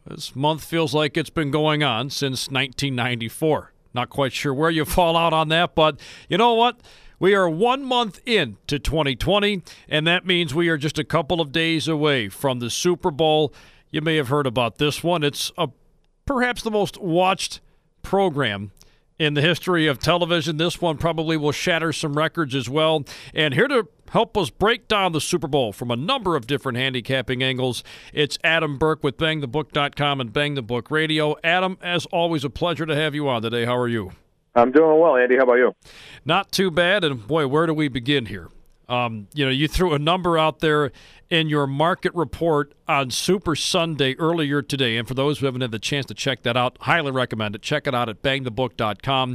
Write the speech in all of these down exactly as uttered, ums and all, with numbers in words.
This month feels like it's been going on since nineteen ninety-four. Not quite sure where you fall out on that, but you know what? We are one month into twenty twenty, and that means we are just a couple of days away from the Super Bowl. You may have heard about this one. It's a, perhaps the most watched program in the history of television. This one probably will shatter some records as well. And here to help us break down the Super Bowl from a number of different handicapping angles, it's Adam Burke with bang the book dot com and Bang the Book Radio. Adam, as always, a pleasure to have you on today. How are you? I'm doing well, Andy. How about you? Not too bad. And, boy, where do we begin here? Um, you know, you threw a number out there in your market report on Super Sunday earlier today. And for those who haven't had the chance to check that out, highly recommend it. Check it out at bang the book dot com.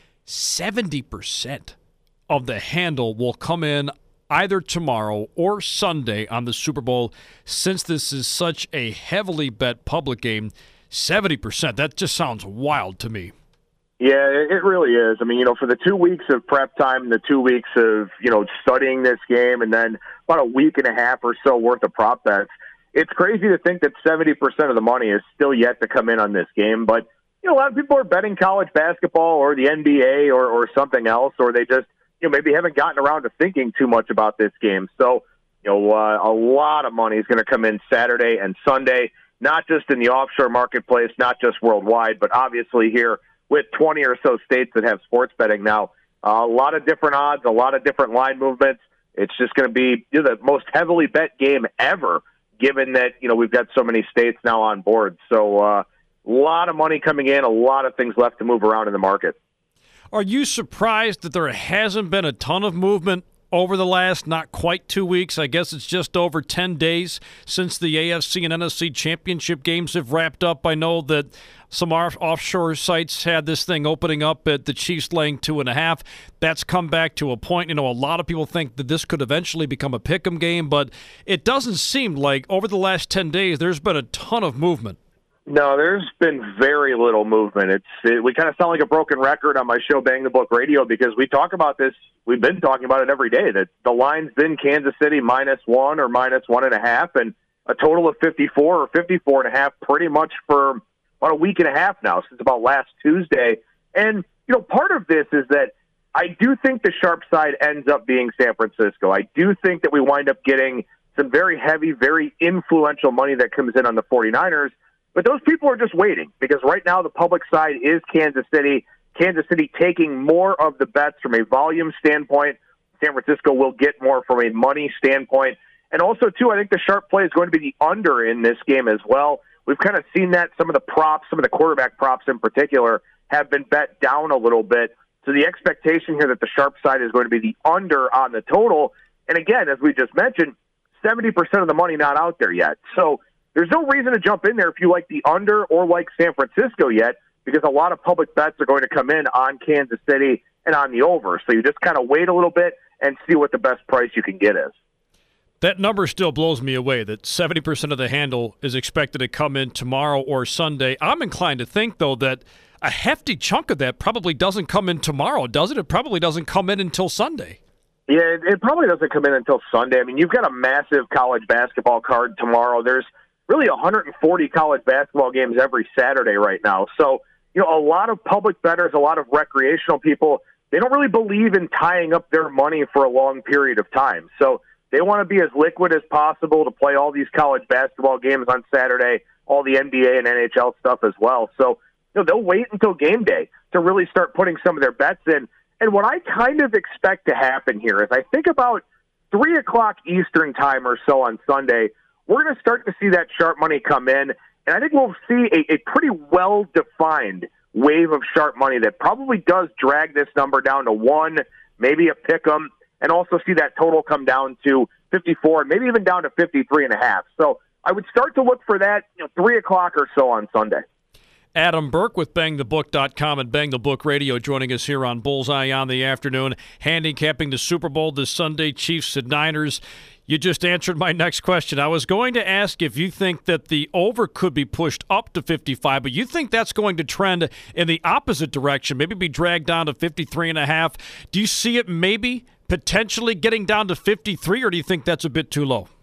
seventy percent of the handle will come in either tomorrow or Sunday on the Super Bowl. Since this is such a heavily bet public game, seventy percent, that just sounds wild to me. Yeah, it really is. I mean, you know, for the two weeks of prep time, the two weeks of, you know, studying this game, and then about a week and a half or so worth of prop bets, it's crazy to think that seventy percent of the money is still yet to come in on this game. But, you know, a lot of people are betting college basketball or the N B A or, or something else, or they just, you know, maybe haven't gotten around to thinking too much about this game. So, you know, uh, a lot of money is going to come in Saturday and Sunday, not just in the offshore marketplace, not just worldwide, but obviously here with twenty or so states that have sports betting now. Uh, a lot of different odds, a lot of different line movements. It's just going to be, you know, the most heavily bet game ever, given that, you know, we've got so many states now on board. So uh, a lot of money coming in, a lot of things left to move around in the market. Are you surprised that there hasn't been a ton of movement over the last not quite two weeks? I guess it's just over ten days since the A F C and N F C championship games have wrapped up. I know that some off- offshore sites had this thing opening up at the Chiefs laying two and a half. That's come back to a point. You know, a lot of people think that this could eventually become a pick'em game, but it doesn't seem like over the last ten days there's been a ton of movement. No, there's been very little movement. It's it, we kind of sound like a broken record on my show, Bang the Book Radio, because we talk about this. We've been talking about it every day, that the line's been Kansas City minus one or minus one and a half, and a total of fifty-four or fifty-four and a half pretty much for about a week and a half now, since about last Tuesday. And, you know, part of this is that I do think the sharp side ends up being San Francisco. I do think that we wind up getting some very heavy, very influential money that comes in on the 49ers. But those people are just waiting, because right now the public side is Kansas City. Kansas City taking more of the bets from a volume standpoint. San Francisco will get more from a money standpoint. And also, too, I think the sharp play is going to be the under in this game as well. We've kind of seen that some of the props, some of the quarterback props in particular, have been bet down a little bit. So the expectation here that the sharp side is going to be the under on the total. And again, as we just mentioned, seventy percent of the money not out there yet. So there's no reason to jump in there if you like the under or like San Francisco yet, because a lot of public bets are going to come in on Kansas City and on the over. So you just kind of wait a little bit and see what the best price you can get is. That number still blows me away, that seventy percent of the handle is expected to come in tomorrow or Sunday. I'm inclined to think, though, that a hefty chunk of that probably doesn't come in tomorrow, does it? It probably doesn't come in until Sunday. Yeah, it, it probably doesn't come in until Sunday. I mean, you've got a massive college basketball card tomorrow. There's really one hundred forty college basketball games every Saturday right now. So, you know, a lot of public bettors, a lot of recreational people, they don't really believe in tying up their money for a long period of time. So they want to be as liquid as possible to play all these college basketball games on Saturday, all the N B A and N H L stuff as well. So, you know, they'll wait until game day to really start putting some of their bets in. And what I kind of expect to happen here is I think about three o'clock Eastern time or so on Sunday, we're going to start to see that sharp money come in. And I think we'll see a, a pretty well-defined wave of sharp money that probably does drag this number down to one, maybe a pick 'em, and also see that total come down to fifty-four, maybe even down to fifty-three and a half. So I would start to look for that, you know, three o'clock or so on Sunday. Adam Burke with bang the book dot com and Bang the Book Radio joining us here on Bullseye on the Afternoon, handicapping the Super Bowl this Sunday, Chiefs and Niners. You just answered my next question. I was going to ask if you think that the over could be pushed up to fifty-five, but you think that's going to trend in the opposite direction, maybe be dragged down to fifty-three and a half. Do you see it maybe potentially getting down to fifty-three, or do you think that's a bit too low?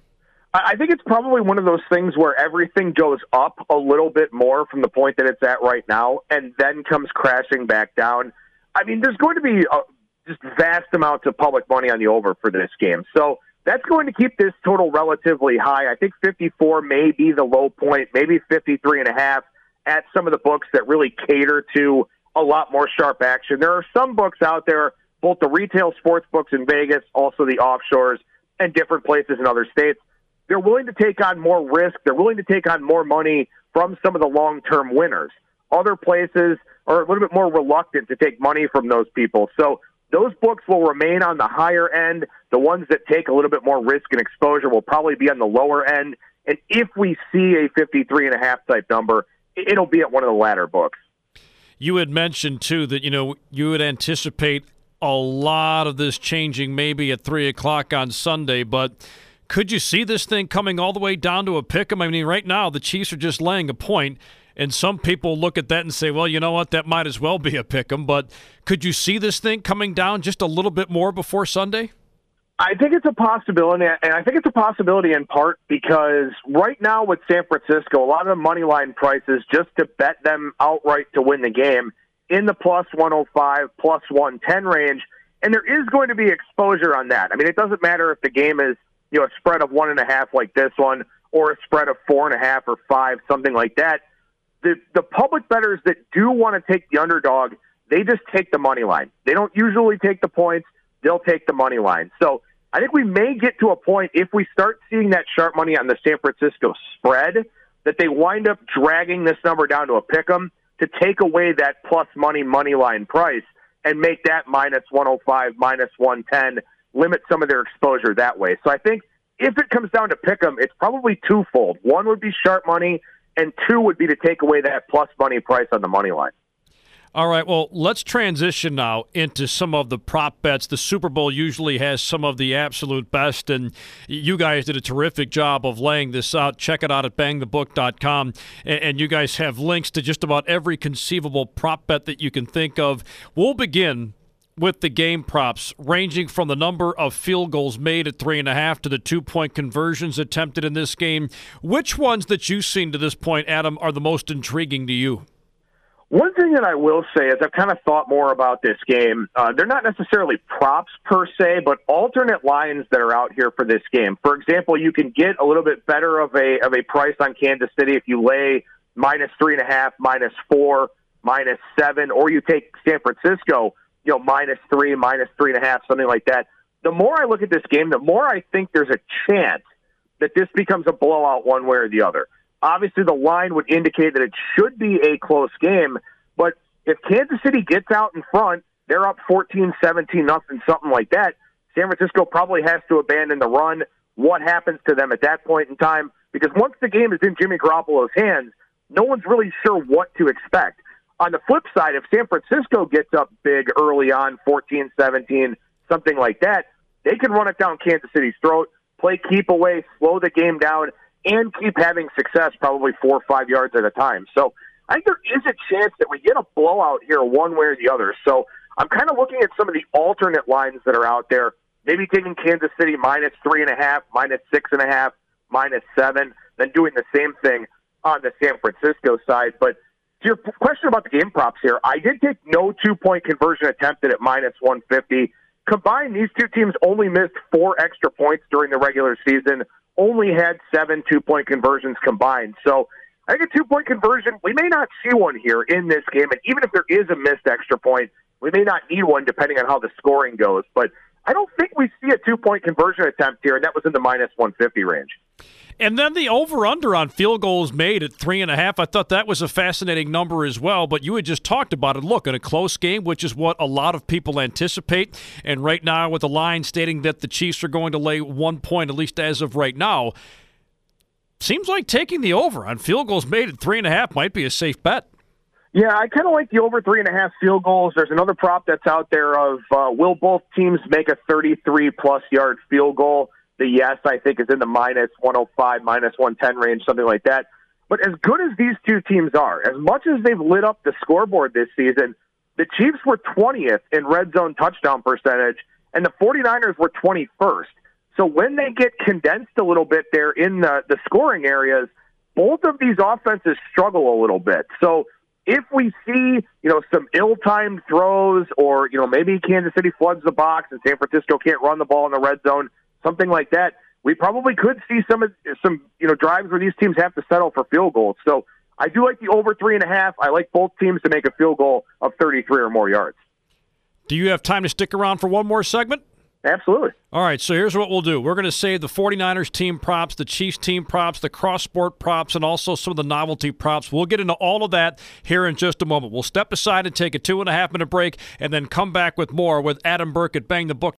I think it's probably one of those things where everything goes up a little bit more from the point that it's at right now and then comes crashing back down. I mean, there's going to be a, just vast amounts of public money on the over for this game. So that's going to keep this total relatively high. I think fifty-four may be the low point, maybe fifty-three and a half at some of the books that really cater to a lot more sharp action. There are some books out there, both the retail sports books in Vegas, also the offshores, and different places in other states. They're willing to take on more risk. They're willing to take on more money from some of the long-term winners. Other places are a little bit more reluctant to take money from those people. So those books will remain on the higher end. The ones that take a little bit more risk and exposure will probably be on the lower end. And if we see a fifty-three and a half type number, it'll be at one of the latter books. You had mentioned, too, that, you know, you would anticipate a lot of this changing maybe at three o'clock on Sunday, but could you see this thing coming all the way down to a pick-em? I mean, right now the Chiefs are just laying a point, and some people look at that and say, well, you know what, that might as well be a pick-em. But could you see this thing coming down just a little bit more before Sunday? I think it's a possibility, and I think it's a possibility in part because right now with San Francisco, a lot of the money line prices just to bet them outright to win the game in the plus one oh five, plus one ten range, and there is going to be exposure on that. I mean, it doesn't matter if the game is, you know, a spread of one and a half like this one, or a spread of four and a half or five, something like that. The the public bettors that do want to take the underdog, they just take the money line. They don't usually take the points. They'll take the money line. So I think we may get to a point, if we start seeing that sharp money on the San Francisco spread, that they wind up dragging this number down to a pick-em to take away that plus money money line price and make that minus one oh five, minus one ten, limit some of their exposure that way. So I think if it comes down to pick 'em, it's probably twofold. One would be sharp money, and two would be to take away that plus money price on the money line. All right, well, let's transition now into some of the prop bets. The Super Bowl usually has some of the absolute best, and you guys did a terrific job of laying this out. Check it out at bang the book dot com, and you guys have links to just about every conceivable prop bet that you can think of. We'll begin with the game props, ranging from the number of field goals made at three and a half to the two-point conversions attempted in this game. Which ones that you've seen to this point, Adam, are the most intriguing to you? One thing that I will say is I've kind of thought more about this game. Uh, they're not necessarily props per se, but alternate lines that are out here for this game. For example, you can get a little bit better of a of a price on Kansas City if you lay minus three and a half, minus four, minus seven, or you take San Francisco, you know, minus three, minus three and a half, something like that. The more I look at this game, the more I think there's a chance that this becomes a blowout one way or the other. Obviously, the line would indicate that it should be a close game, but if Kansas City gets out in front, they're up fourteen, seventeen, nothing, something like that. San Francisco probably has to abandon the run. What happens to them at that point in time? Because once the game is in Jimmy Garoppolo's hands, no one's really sure what to expect. On the flip side, if San Francisco gets up big early on, fourteen, seventeen, something like that, they can run it down Kansas City's throat, play keep away, slow the game down, and keep having success probably four or five yards at a time. So I think there is a chance that we get a blowout here one way or the other. So I'm kind of looking at some of the alternate lines that are out there, maybe taking Kansas City minus three and a half, minus six and a half, minus seven, then doing the same thing on the San Francisco side. But to your question about the game props here, I did take no two-point conversion attempted at minus one fifty. Combined, these two teams only missed four extra points during the regular season, only had seven two-point conversions combined. So I think a two-point conversion, we may not see one here in this game. And even if there is a missed extra point, we may not need one depending on how the scoring goes. But I don't think we see a two-point conversion attempt here, and that was in the minus one fifty range. And then the over-under on field goals made at three and a half, I thought that was a fascinating number as well, but you had just talked about it. Look, in a close game, which is what a lot of people anticipate, and right now with the line stating that the Chiefs are going to lay one point, at least as of right now, seems like taking the over on field goals made at three and a half might be a safe bet. Yeah, I kind of like the over three and a half field goals. There's another prop that's out there of uh, will both teams make a thirty-three plus yard field goal? The yes, I think, is in the minus one oh five, minus one ten range, something like that. But as good as these two teams are, as much as they've lit up the scoreboard this season, the Chiefs were twentieth in red zone touchdown percentage, and the 49ers were twenty-first. So when they get condensed a little bit there in the, the scoring areas, both of these offenses struggle a little bit. So if we see, you know, some ill-timed throws or, you know, maybe Kansas City floods the box and San Francisco can't run the ball in the red zone, something like that, we probably could see some, some you know, drives where these teams have to settle for field goals. So I do like the over three and a half. I like both teams to make a field goal of thirty-three or more yards. Do you have time to stick around for one more segment? Absolutely. All right, so here's what we'll do. We're going to save the 49ers team props, the Chiefs team props, the cross-sport props, and also some of the novelty props. We'll get into all of that here in just a moment. We'll step aside and take a two-and-a-half-minute break and then come back with more with Adam Burke at Bang the Book.